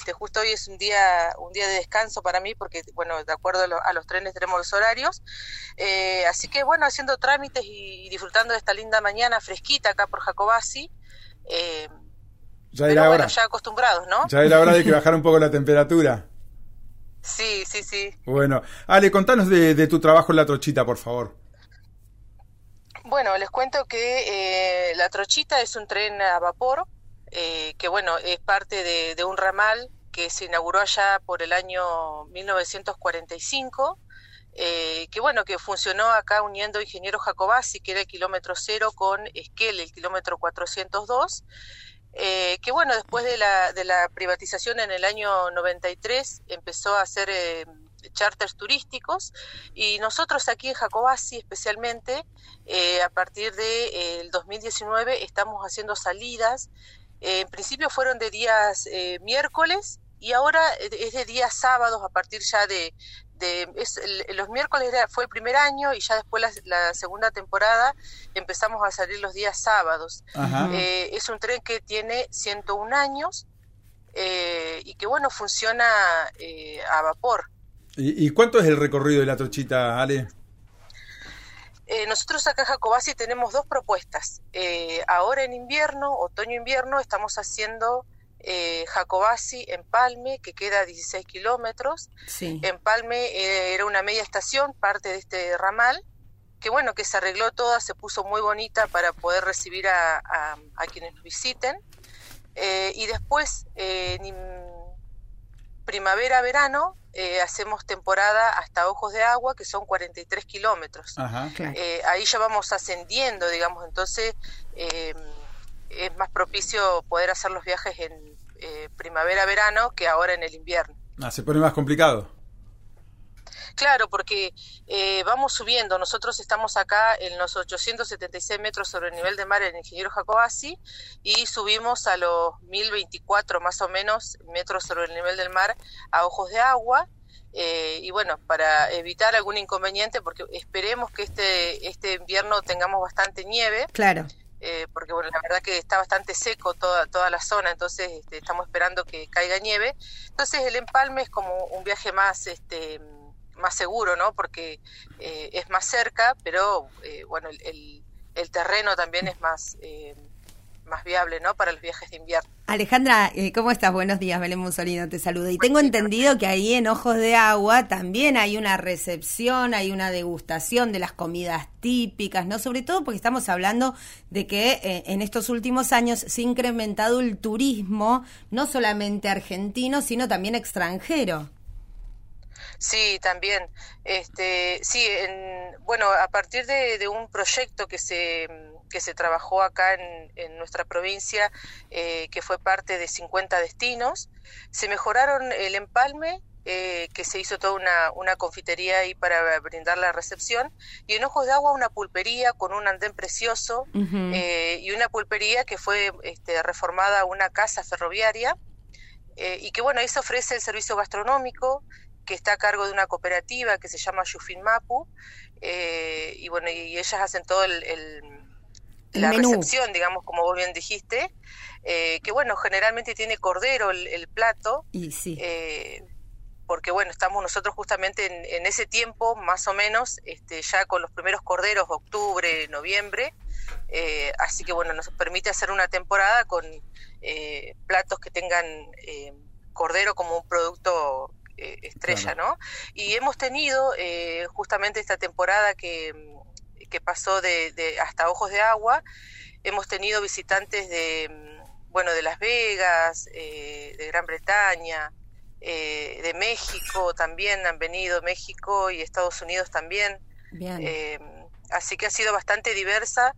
justo hoy es un día de descanso para mí, porque, bueno, de acuerdo a los trenes tenemos los horarios, así que, bueno, haciendo trámites y disfrutando de esta linda mañana fresquita acá por Jacobasi, ya era hora. Ya acostumbrados, ¿no? Ya era hora de que bajara un poco la temperatura. Sí. Bueno, Ale, contanos de tu trabajo en La Trochita, por favor. Bueno, les cuento que La Trochita es un tren a vapor, que bueno, es parte de un ramal que se inauguró allá por el año 1945, que bueno, que funcionó acá uniendo Ingeniero Jacobasi, que era el kilómetro 0, con Esquel, el kilómetro 402, que bueno, después de la privatización en el año 93 empezó a hacer charters turísticos, y nosotros aquí en Jacobasi especialmente, a partir del 2019 estamos haciendo salidas. En principio fueron de días miércoles, y ahora es de días sábados a partir ya los miércoles fue el primer año, y ya después la segunda temporada empezamos a salir los días sábados. Es un tren que tiene 101 años y que bueno, funciona a vapor. ¿Y cuánto es el recorrido de La Trochita, Ale? Nosotros acá en Jacobasi tenemos dos propuestas. Ahora en invierno, otoño-invierno, estamos haciendo Jacobasi-Empalme, que queda a 16 kilómetros. Sí. Empalme era una media estación, parte de este ramal, que bueno, que se arregló toda, se puso muy bonita para poder recibir a quienes nos visiten. Y después, primavera-verano, hacemos temporada hasta Ojos de Agua, que son 43 kilómetros. Ajá. Claro. Ahí ya vamos ascendiendo, digamos, entonces es más propicio poder hacer los viajes en primavera-verano que ahora en el invierno. Se pone más complicado. Claro, porque vamos subiendo. Nosotros estamos acá en los 876 metros sobre el nivel del mar en Ingeniero Jacobasi, y subimos a los 1024 más o menos metros sobre el nivel del mar a Ojos de Agua. Y bueno, para evitar algún inconveniente, porque esperemos que este invierno tengamos bastante nieve. Claro. Porque bueno, la verdad que está bastante seco toda la zona, entonces estamos esperando que caiga nieve. Entonces el empalme es como un viaje más seguro, ¿no? Porque es más cerca, pero bueno, el terreno también es más viable, ¿no? Para los viajes de invierno. Alejandra, ¿cómo estás? Buenos días, Belén Mussolino te saluda. Y tengo entendido que ahí en Ojos de Agua también hay una recepción, hay una degustación de las comidas típicas, ¿no? Sobre todo porque estamos hablando de que en estos últimos años se ha incrementado el turismo, no solamente argentino, sino también extranjero. Sí, también. Bueno, a partir de un proyecto que se trabajó acá en nuestra provincia, que fue parte de 50 destinos, se mejoraron el empalme, que se hizo toda una confitería ahí para brindar la recepción, y en Ojos de Agua una pulpería con un andén precioso, y una pulpería que fue reformada a una casa ferroviaria, y que bueno, ahí se ofrece el servicio gastronómico, que está a cargo de una cooperativa que se llama Yufinmapu, y bueno, y ellas hacen todo la menú. recepción, digamos, como vos bien dijiste, que bueno, generalmente tiene cordero el plato, Y sí. porque bueno, estamos nosotros justamente en ese tiempo, más o menos, ya con los primeros corderos, octubre, noviembre, así que bueno, nos permite hacer una temporada con platos que tengan cordero como un producto estrella, claro, ¿no? Y hemos tenido justamente esta temporada que pasó de hasta Ojos de Agua, hemos tenido visitantes de Las Vegas, de Gran Bretaña, de México también han venido, México y Estados Unidos también. Bien. Así que ha sido bastante diversa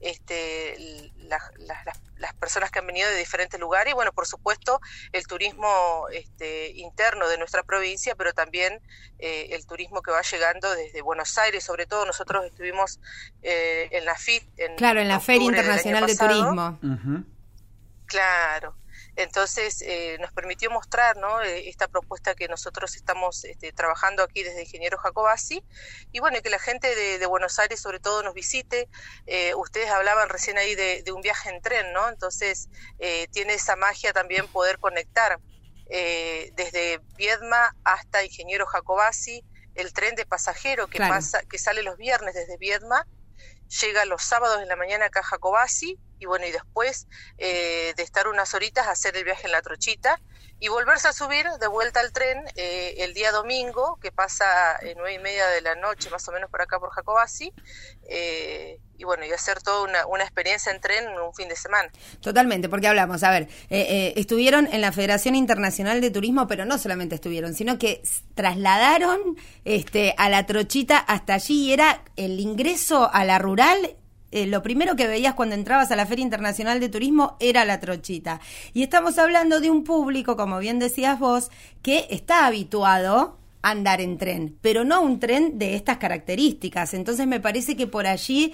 las personas que han venido de diferentes lugares, y bueno, por supuesto el turismo interno de nuestra provincia, pero también el turismo que va llegando desde Buenos Aires. Sobre todo nosotros estuvimos en la FIT, en la Feria Internacional de Turismo. Uh-huh. Claro. Entonces nos permitió mostrar, ¿no?, esta propuesta que nosotros estamos trabajando aquí desde Ingeniero Jacobasi, y bueno, que la gente de Buenos Aires sobre todo nos visite. Ustedes hablaban recién ahí de un viaje en tren, ¿no? Entonces tiene esa magia también poder conectar desde Viedma hasta Ingeniero Jacobacci, el tren de pasajero que que sale los viernes desde Viedma, llega los sábados en la mañana acá a Jacobacci, y bueno, y después de estar unas horitas hacer el viaje en la trochita y volverse a subir de vuelta al tren el día domingo, que pasa 9:30 de la noche más o menos por acá por Jacobacci, y bueno, y hacer toda una experiencia en tren en un fin de semana. Totalmente, porque hablamos, a ver, estuvieron en la Federación Internacional de Turismo, pero no solamente estuvieron, sino que trasladaron a la trochita hasta allí, y era el ingreso a la rural. Lo primero que veías cuando entrabas a la Feria Internacional de Turismo era la trochita. Y estamos hablando de un público, como bien decías vos, que está habituado a andar en tren, pero no un tren de estas características. Entonces me parece que por allí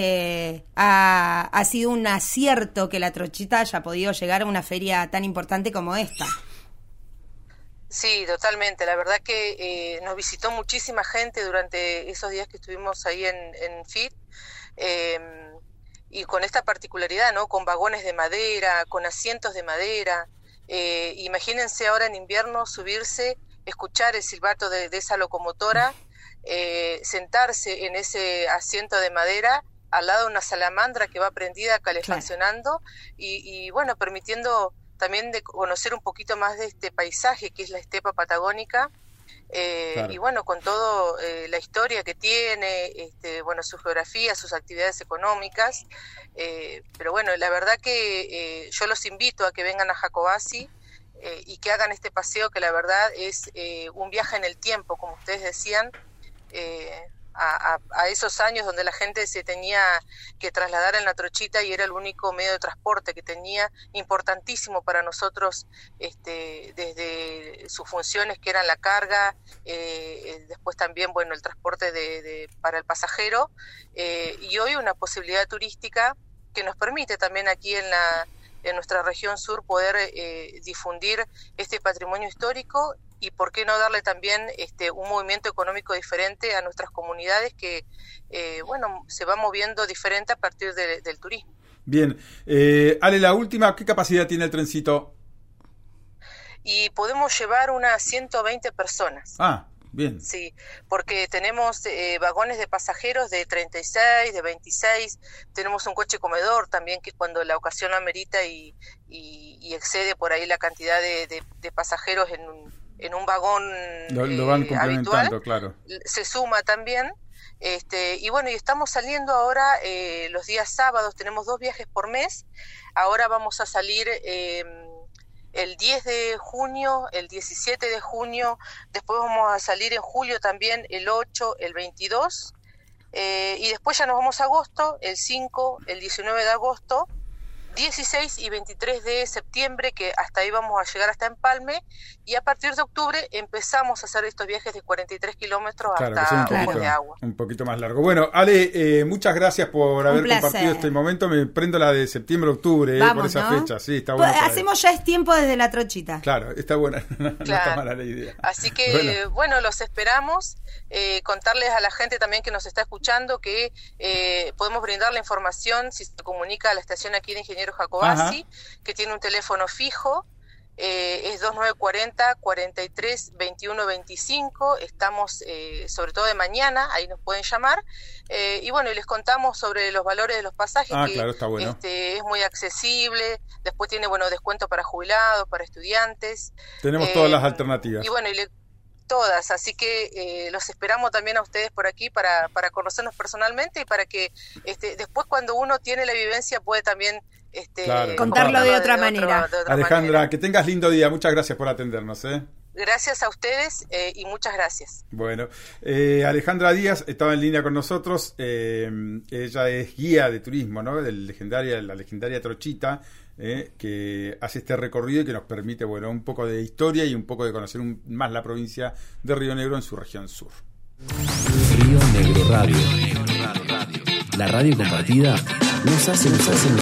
ha sido un acierto que la trochita haya podido llegar a una feria tan importante como esta. Sí, totalmente. La verdad que nos visitó muchísima gente durante esos días que estuvimos ahí en FIT. Y con esta particularidad, ¿no? Con vagones de madera, con asientos de madera. Imagínense ahora en invierno subirse, escuchar el silbato de esa locomotora, sentarse en ese asiento de madera al lado de una salamandra que va prendida calefaccionando, y bueno, permitiendo también de conocer un poquito más de este paisaje que es la estepa patagónica. Y bueno, con todo la historia que tiene, bueno, su geografía, sus actividades económicas, pero bueno, la verdad que yo los invito a que vengan a Jacobacci y que hagan este paseo, que la verdad es un viaje en el tiempo, como ustedes decían, a esos años donde la gente se tenía que trasladar en la trochita y era el único medio de transporte que tenía, importantísimo para nosotros, desde sus funciones que eran la carga, después también, bueno, el transporte para el pasajero, y hoy una posibilidad turística que nos permite también aquí en nuestra región sur poder difundir este patrimonio histórico. Y por qué no darle también un movimiento económico diferente a nuestras comunidades que, bueno, se va moviendo diferente a partir del turismo. Bien. Ale, la última, ¿qué capacidad tiene el trencito? Y podemos llevar unas 120 personas. Ah, bien. Sí, porque tenemos vagones de pasajeros de 36, de 26, tenemos un coche comedor también que cuando la ocasión lo amerita y excede por ahí la cantidad de pasajeros en un vagón lo van complementando, habitual, claro. Se suma también, y bueno, y estamos saliendo ahora los días sábados, tenemos 2 viajes por mes, ahora vamos a salir el 10 de junio, el 17 de junio, después vamos a salir en julio también, el 8, el 22, y después ya nos vamos a agosto, el 5, el 19 de agosto, 16 y 23 de septiembre, que hasta ahí vamos a llegar hasta Empalme, y a partir de octubre empezamos a hacer estos viajes de 43 kilómetros hasta Ojos de Agua. Un poquito más largo. Bueno, Ale, muchas gracias por haber compartido este momento. Me prendo la de septiembre-octubre, por esa fecha. Sí, está bueno. Hacemos ya es tiempo desde la trochita. Claro, está buena. No está mala la idea. Así que, bueno, los esperamos. Contarles a la gente también que nos está escuchando que podemos brindar la información si se comunica a la estación aquí de Ingeniero Jacobacci, que tiene un teléfono fijo, es 2940 43 21 25. Estamos sobre todo de mañana, ahí nos pueden llamar, y bueno, y les contamos sobre los valores de los pasajes, que claro, está bueno. Es muy accesible, después tiene, bueno, descuento para jubilados, para estudiantes. Tenemos todas las alternativas. Y bueno, todas, así que los esperamos también a ustedes por aquí para conocernos personalmente y para que después cuando uno tiene la vivencia puede también contarlo de otra manera. Alejandra, que tengas lindo día, muchas gracias por atendernos. Gracias a ustedes y muchas gracias. Bueno, Alejandra Díaz estaba en línea con nosotros, ella es guía de turismo, ¿no? La legendaria Trochita, que hace este recorrido y que nos permite, bueno, un poco de historia y un poco de conocer más la provincia de Río Negro en su región sur. Río Negro Radio. La radio compartida nos hace